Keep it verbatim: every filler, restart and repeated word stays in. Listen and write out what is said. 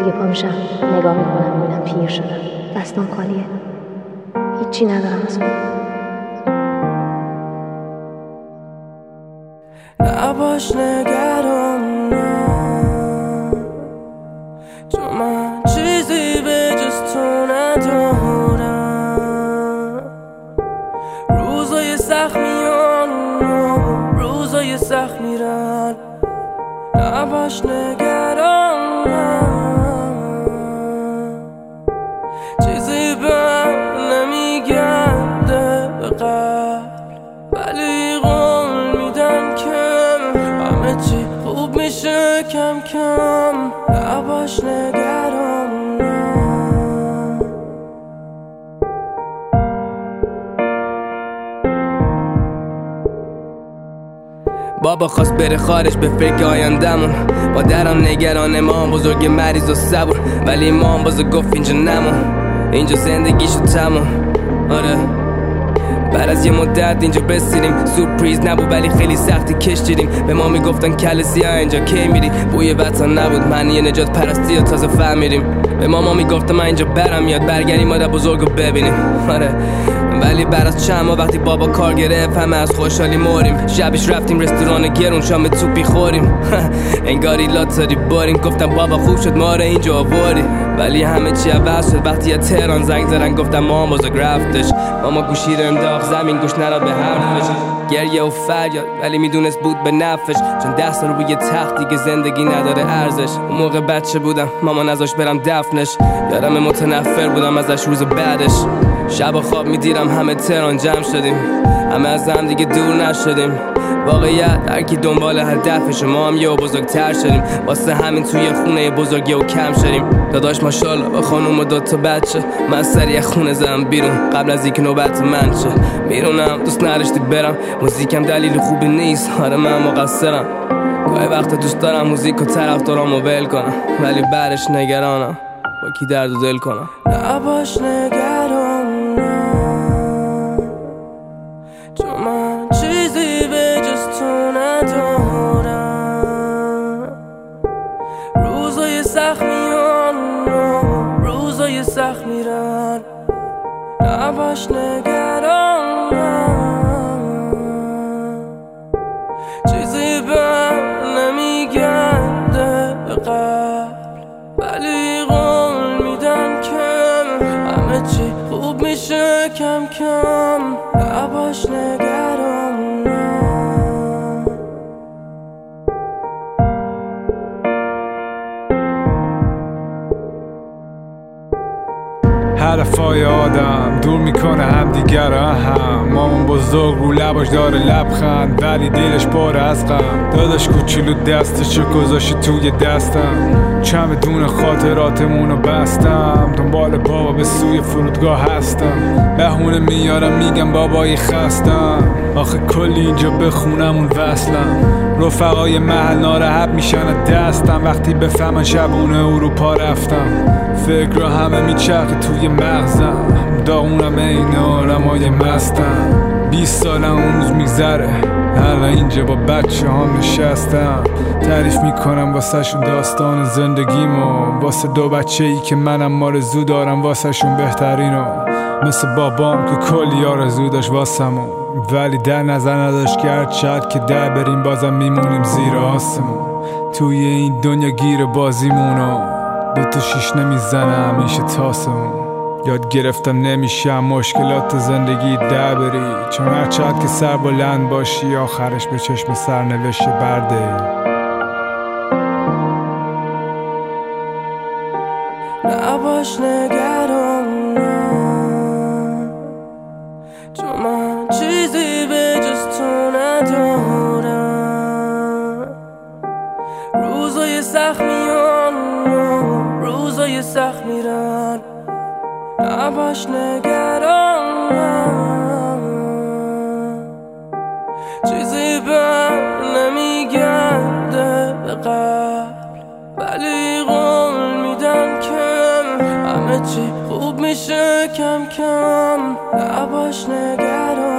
دیگه پا میشم نگاه میکنم میبینم پیر شدم، دستام خالیه، هیچی ندارم از اون. نباش نگران چون من چیزی به جز تو ندارم. روزای سخت میان روزای سخت میرن، نباش نگران چیزی به نمیگرده به قلب، ولی قول میدم که همه چی خوب میشه کم کم. نباش نگران بابا خواست بره خارج به فکر آیندمون، با درم نگران ما بزرگ مریض و صبور، ولی ما باز گفت اینجا نمون، اینجا زندگیشو تموم. آره بعد از یه مدت اینجا بسیریم، سورپریز نبود ولی خیلی سختی کشیدیم. به ما میگفتن کل سیاه اینجا کی میری، بوی وطن نبود معنی نجات پرستی و تازه فهمیدیم. به ما ما میگفتن من اینجا برم یاد برگردیم مادر بزرگو ببینیم. آره ولی بعد از چند ماه وقتی بابا کار گرفت همه از خوشحالی موریم. شبش رفتیم رستوران گرون شام توپی خوریم، انگاری لاتاری باریم. گفتم بابا خوب شد ما رو اینجا آوردی، ولی همه چی عوض شد وقتی یه تهران زنگ زدن گفتم مام بزرگ رفتش. ماما گوشی رو انداخت زمین گوش نداد به حرفش، گریه و فریاد ولی میدونست بود به نفعش، چون ده سال روی تخت دیگه زندگی نداره ارزش. اون موقع بچه بودم ماما نذاشت برم دفنش، یادم متنفر بودم ازش روز بعدش. شب خواب میدیرم همه تهران جمع شدیم، همه از هم دیگه دور نشدیم. واقعیت هر کی دنبال هدفش، ما هم یه بزرگتر شدیم، واسه همین توی خونه بزرگی و کم شدیم. داداش ماشاءالله با خانوم و دوتا بچه، من سریع خونه زدم بیرون قبل از اینکه نوبت من شه. میرونم دوست نداشتی برم، موزیکم دلیل خوبی نیست، آره من مقصرم. گاهی وقتا دوست دارم موزیک و طرفدارامو ول کنم، ولی بعدش نگرانم با کی درد و دل کنم. نباش نگران چون من چیزی به جز تو ندارم. روزای سخت میان روزای سخت میرن، نباش نگران چیزی به نمیگرده به قلب، ولی قول میدم که همه چی خوب میشه کم کم. نباش نگران حرفای آدم دور میکنه هم دیگر هم. مامان بزرگ رو لباش داره لبخند ولی دلش پاره از غم. داداش کوچولو دستشو گذاشتی توی دستم، چمدون خاطراتمونو بستم. دنبال بابا به سوی فرودگاه هستم، بهونه میارم میگم بابایی خستم. آخه کلی اینجا بخونم اون وصلم، رفقای محل ناراحت میشن دستم وقتی بفهمن شبونه اروپا رفتم. فکر همه میچرخه توی مغزم، داغونم این آرمای مستم. بیست سالم اون روز میگذره، الان اینجا با بچه هم نشستم. تعریف میکنم واسه شون داستان زندگیمو، واسه دو بچه ای که منم مارزو دارم واسه شون بهترینو. مثل بابام که کلی آرزو داشت واسمون، ولی در نظر نداشت که هر چقدر که در بریم بازم میمونیم زیر آسمون. توی این دنیا گیر بازیمونو دوتا شیش نمیزنه همیشه تاسمون. یاد گرفتم نمیشم مشکلات زندگی در بری، چون هر چقدر که سر بلند باشی آخرش به چشم سرنوشت برده. نباش نگران چون من چیزی به جز تو ندارم. روزای سخت میان روزای سخت میرن، نباش نگران چیزی به نمیگرده به قلب، ولی قول میدم که همه چی خوب میشه کم کم. نباش نگران